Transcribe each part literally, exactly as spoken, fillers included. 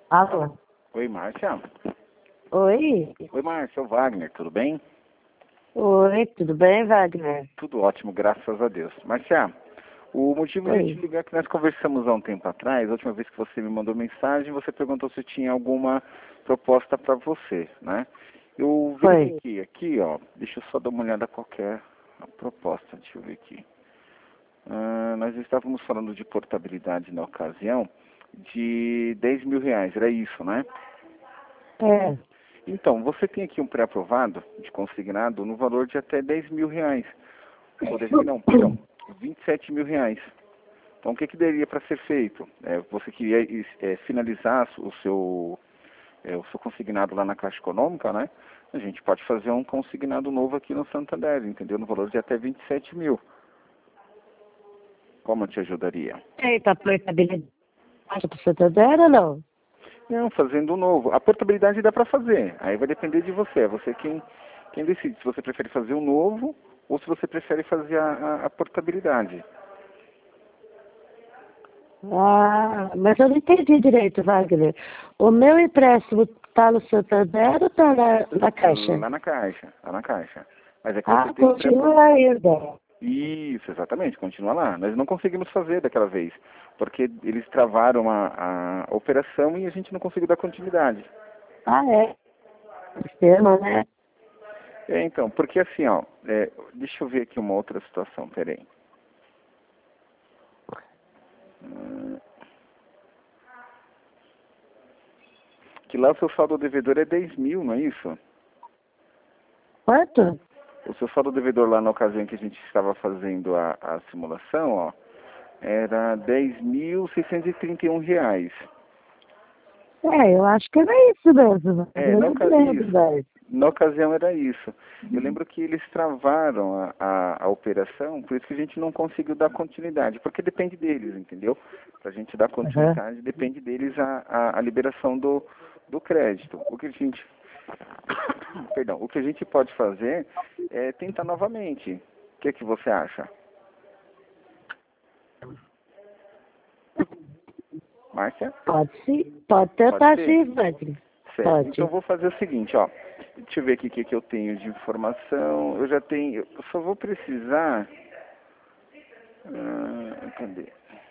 Alô? Oi, Márcia. Oi? Oi, Márcia, é o Wagner, tudo bem? Oi, tudo bem, Wagner? Tudo ótimo, graças a Deus. Márcia, o motivo de eu te Oi. ligar é que nós conversamos há um tempo atrás, a última vez que você me mandou mensagem, você perguntou se tinha alguma proposta para você, né? Eu Foi. verifiquei aqui, ó, deixa eu só dar uma olhada qual que é a proposta, deixa eu ver aqui. Ah, nós estávamos falando de portabilidade na ocasião de dez mil reais, era isso, né? É. Então, você tem aqui um pré-aprovado de consignado no valor de até dez mil reais. Ou dez mil não, perdão, vinte e sete mil reais. Então, o que, que daria para ser feito? É, você queria é, finalizar o seu, é, o seu consignado lá na Caixa Econômica, né? A gente pode fazer um consignado novo aqui no Santander, entendeu? No valor de até vinte e sete mil. Como eu te ajudaria? Eita, portabilidade para Santander ou não? Não, fazendo um novo. A portabilidade dá para fazer. Aí vai depender de você. É você quem, quem decide se você prefere fazer um novo ou se você prefere fazer a, a, a portabilidade. Ah, mas eu não entendi direito, Wagner. O meu empréstimo está no Santander ou está na, na Caixa? Lá na caixa, lá na caixa. Mas é que você Ah, tem um pré... continua ainda. Isso, exatamente, continua lá. Nós não conseguimos fazer daquela vez, porque eles travaram a, a operação e a gente não conseguiu dar continuidade. Ah, é. Sistema, né? É, então, porque assim, ó, é, deixa eu ver aqui uma outra situação, peraí. Hum, que lá o seu saldo devedor é dez mil, não é isso? Quanto? O seu saldo devedor lá na ocasião que a gente estava fazendo a, a simulação, ó, era dez mil seiscentos e trinta e um reais. É, eu acho que era isso mesmo. É, Eu na, não oca- lembro isso. mais. Na ocasião era isso. Eu lembro que eles travaram a, a, a operação, por isso que a gente não conseguiu dar continuidade, porque depende deles, entendeu? Para a gente dar Aham. continuidade, depende deles a, a, a liberação do, do crédito. O que a gente, perdão, o que a gente pode fazer é tentar novamente. O que, que você acha? Márcia? Pode sim, pode Pode tentar ser? sim, Wagner. Certo. Então eu Pode. vou fazer o seguinte, ó. Deixa eu ver aqui o que, que eu tenho de informação. Eu já tenho. Eu só vou precisar. Ah, cadê?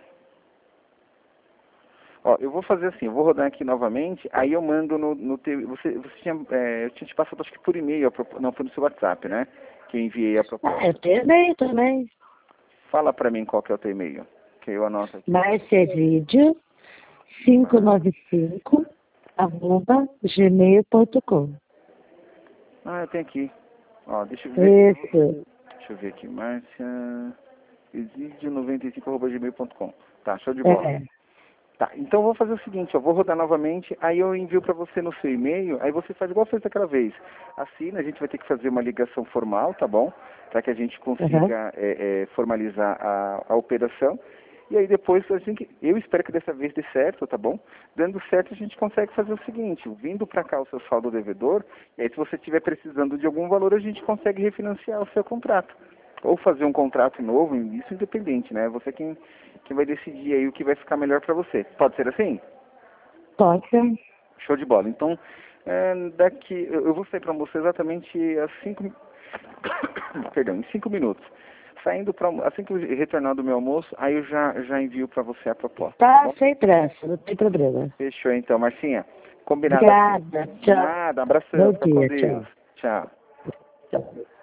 Ó, eu vou fazer assim, eu vou rodar aqui novamente, aí eu mando no, no teu. Você, você tinha. É, eu tinha te passado acho que por e-mail, a propo- não, foi no seu WhatsApp, né? Que eu enviei a Ah, eu proposta. tenho e-mail também. Fala pra mim qual que é o teu e-mail. Que eu anoto aqui. Marcevídeo quinhentos e noventa e cinco arroba gmail ponto com. Ah, eu tenho aqui. Ó, deixa eu ver. Isso. Deixa eu ver aqui, Márcia. Exídio noventa e cinco arroba gmail ponto com. Tá, show de bola. É. Tá, então eu vou fazer o seguinte, eu vou rodar novamente, aí eu envio para você no seu e-mail, aí você faz igual fez daquela vez. Assina, a gente vai ter que fazer uma ligação formal, tá bom? Para que a gente Uhum. consiga é, é, formalizar a, a operação. E aí depois, a gente, eu espero que dessa vez dê certo, tá bom? Dando certo, a gente consegue fazer o seguinte, vindo para cá o seu saldo devedor, e aí se você estiver precisando de algum valor, a gente consegue refinanciar o seu contrato. Ou fazer um contrato novo, isso independente, né? Você quem, quem vai decidir aí o que vai ficar melhor para você. Pode ser assim? Pode ser. Show de bola. Então, é, daqui, eu eu vou sair para você exatamente às cinco, mi- perdão, em cinco minutos. Saindo para, assim que eu retornar do meu almoço, aí eu já, já envio para você a proposta, tá Tá bom? sem pressa, não tem problema. Fechou então, Marcinha. Combinado assim. Obrigada. Tchau. Nada, abração, Bom fica com dia, Deus. tchau. Tchau. Tchau.